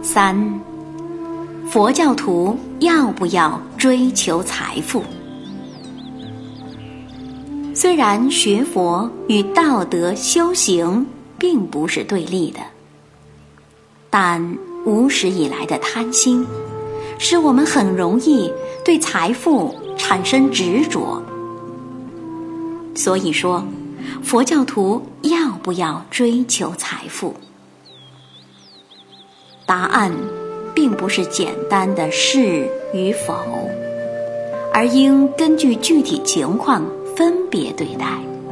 3. 佛教徒要不要追求财富？虽然学佛与道德修行并不是对立的，但无始以来的贪心使我们很容易对财富产生执着。所以说，佛教徒要不要追求财富？答案并不是简单的是与否，而应根据具体情况分别对待。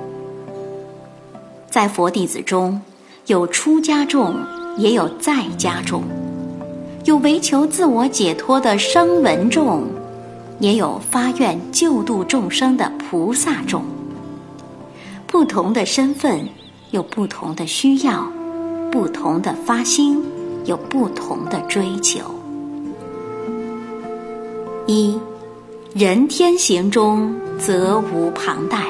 在佛弟子中，有出家众，也有在家众，有为求自我解脱的声闻众，也有发愿救度众生的菩萨众。不同的身份有不同的需要，不同的发心有不同的追求。1. 人天行中则无旁贷。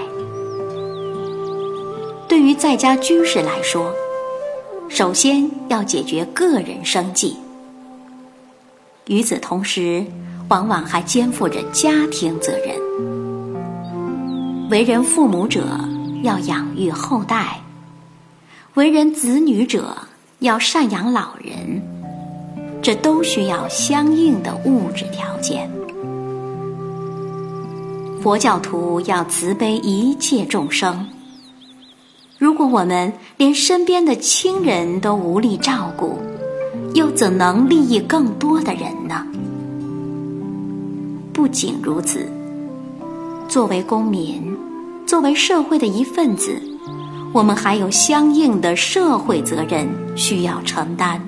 对于在家居士来说，首先要解决个人生计，与此同时往往还肩负着家庭责任。为人父母者要养育后代，为人子女者要赡养老人，这都需要相应的物质条件。佛教徒要慈悲一切众生，如果我们连身边的亲人都无力照顾，又怎能利益更多的人呢？不仅如此，作为公民，作为社会的一份子，我们还有相应的社会责任需要承担。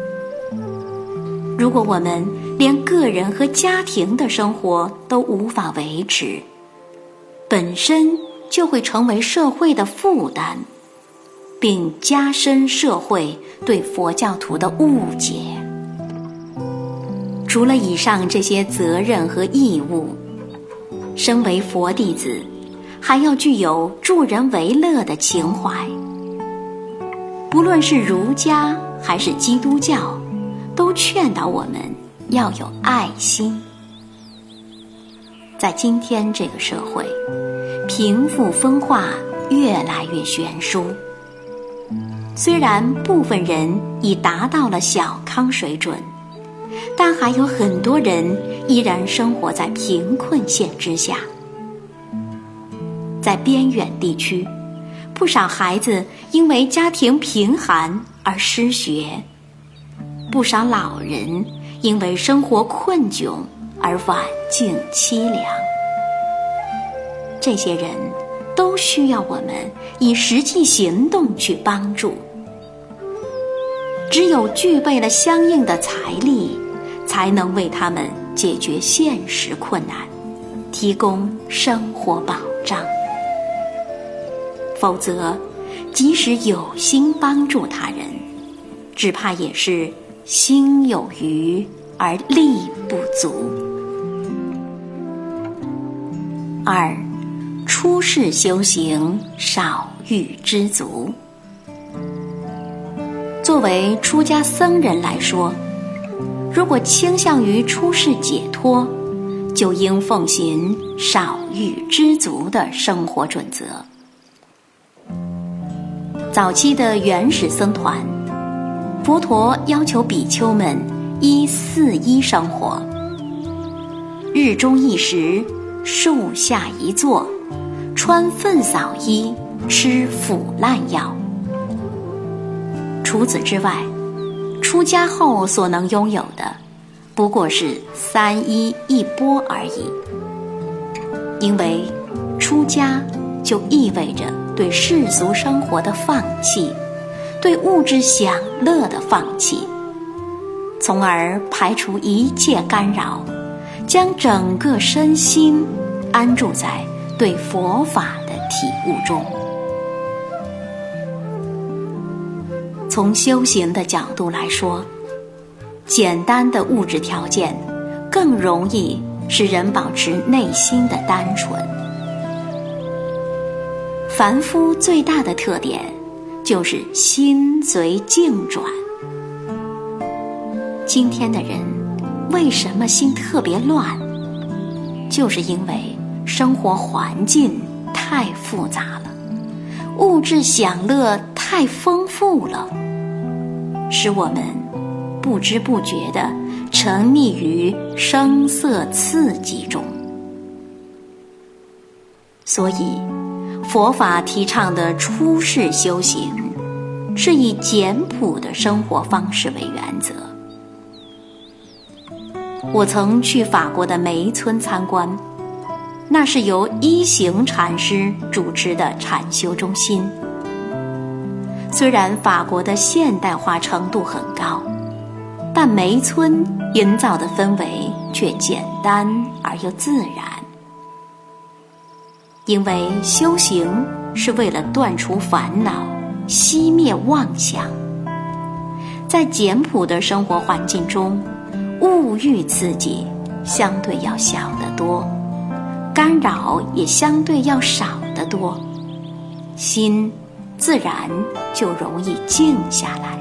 如果我们连个人和家庭的生活都无法维持，本身就会成为社会的负担，并加深社会对佛教徒的误解。除了以上这些责任和义务，身为佛弟子还要具有助人为乐的情怀。不论是儒家还是基督教，都劝导我们要有爱心。在今天这个社会，贫富分化越来越悬殊，虽然部分人已达到了小康水准，但还有很多人依然生活在贫困线之下。在边远地区，不少孩子因为家庭贫寒而失学，不少老人因为生活困窘而晚境凄凉。这些人都需要我们以实际行动去帮助。只有具备了相应的财力，才能为他们解决现实困难，提供生活保障。否则，即使有心帮助他人，只怕也是心有余而力不足。2. 出世修行少欲知足。作为出家僧人来说，如果倾向于出世解脱，就应奉行少欲知足的生活准则。早期的原始僧团，佛陀要求比丘们依4依生活：日中一食，树下一坐，穿粪扫衣，吃腐烂药。除此之外，出家后所能拥有的不过是3衣1钵而已。因为出家就意味着对世俗生活的放弃，对物质享乐的放弃，从而排除一切干扰，将整个身心安住在对佛法的体悟中。从修行的角度来说，简单的物质条件更容易使人保持内心的单纯。凡夫最大的特点就是心随境转。 今天的人为什么心特别乱？就是因为生活环境太复杂了，物质享乐太丰富了，使我们不知不觉地沉溺于声色刺激中。所以佛法提倡的出世修行是以简朴的生活方式为原则。我曾去法国的梅村参观，那是由一行禅师主持的禅修中心。虽然法国的现代化程度很高，但梅村营造的氛围却简单而又自然。因为修行是为了断除烦恼，熄灭妄想。在简朴的生活环境中，物欲刺激相对要小得多，干扰也相对要少得多，心自然就容易静下来。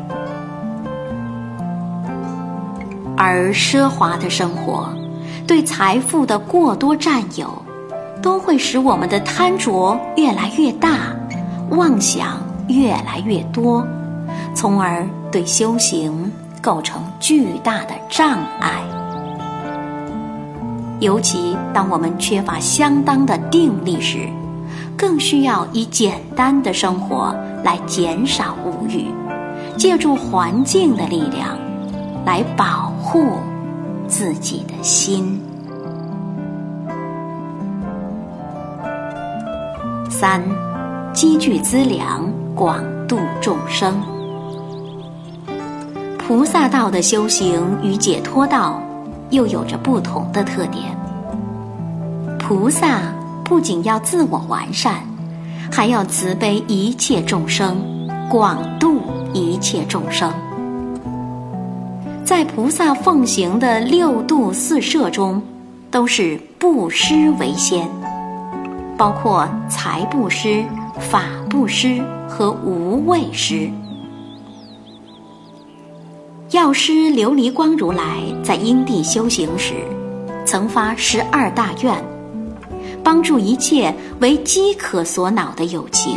而奢华的生活，对财富的过多占有，都会使我们的贪着越来越大，妄想越来越多，从而对修行构成巨大的障碍。尤其当我们缺乏相当的定力时，更需要以简单的生活来减少物欲，借助环境的力量来保护自己的心。3. 积聚资粮，广度众生。菩萨道的修行与解脱道又有着不同的特点。菩萨不仅要自我完善，还要慈悲一切众生，广度一切众生。在菩萨奉行的6度4摄中，都是布施为先，包括财布施、法布施和无畏施。药师琉璃光如来在因地修行时，曾发12大愿，帮助一切为饥渴所恼的有情。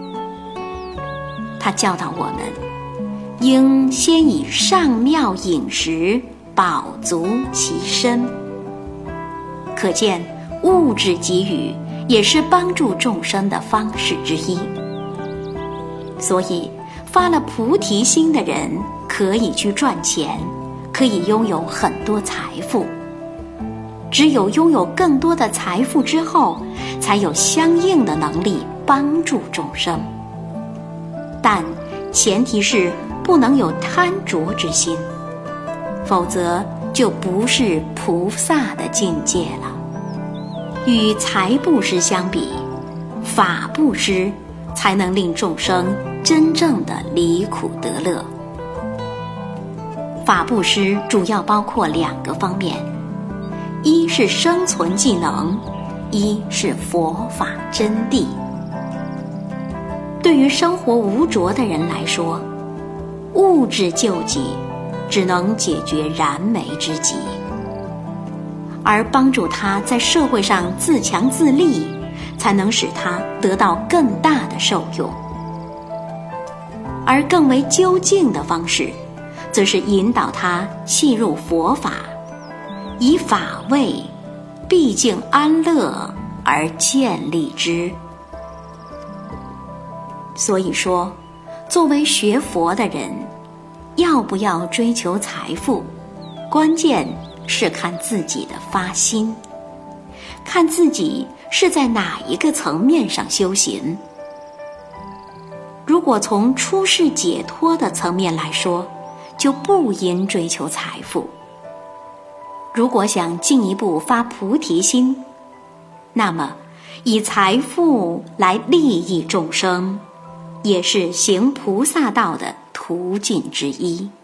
他教导我们，应先以上妙饮食饱足其身。可见物质给予也是帮助众生的方式之一。所以发了菩提心的人可以去赚钱，可以拥有很多财富。只有拥有更多的财富之后，才有相应的能力帮助众生。但前提是不能有贪着之心，否则就不是菩萨的境界了。与财布施相比，法布施才能令众生真正的离苦得乐。法布施主要包括2个方面，一是生存技能，一是佛法真谛。对于生活无着的人来说，物质救济只能解决燃眉之急，而帮助他在社会上自强自立，才能使他得到更大的受用。而更为究竟的方式，则是引导他契入佛法，以法为毕竟安乐而建立之。所以说，作为学佛的人，要不要追求财富，关键是看自己的发心，看自己是在哪一个层面上修行。如果从出世解脱的层面来说，就不应追求财富。如果想进一步发菩提心，那么以财富来利益众生，也是行菩萨道的途径之一。